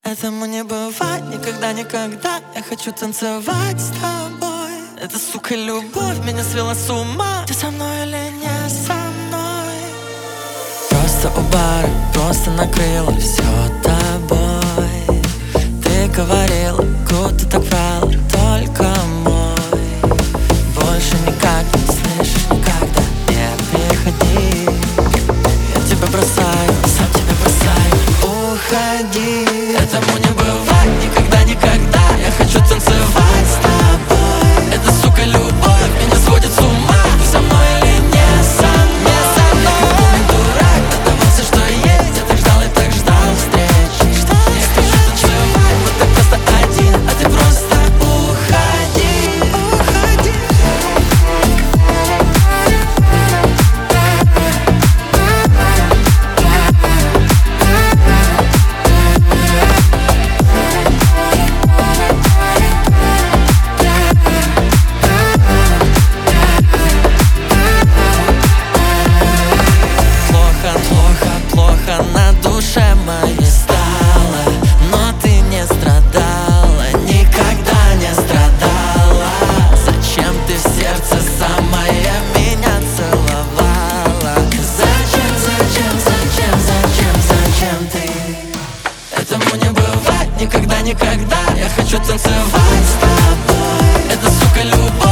Этому не бывать никогда, никогда. Я хочу танцевать с тобой. Эта, сука, любовь меня свела с ума. Ты со мной или не со мной? Просто у бара, просто накрыла все тобой. Ты говорила, будто так врала, только мой. Больше никогда, слышишь, никогда не приходи. Я тебя бросаю, сам тебя бросаю. Уходи. Этому не бывать никогда, никогда. Я хочу танцевать с тобой. Эта, сука, любовь меня сводит с ума. Ты со мной или не со мной? Я как полный дурак отдавал все, что есть. Я так ждал и так ждал встречи. Я хочу танцевать, вот ты просто один, а ты просто уходи. Уходи. Плохо на душе моей стало, но ты не страдала, никогда не страдала. Зачем ты в сердце самая меня целовала? Зачем ты? Этому не бывать никогда, никогда. Я хочу танцевать с тобой. Это, сука, любовь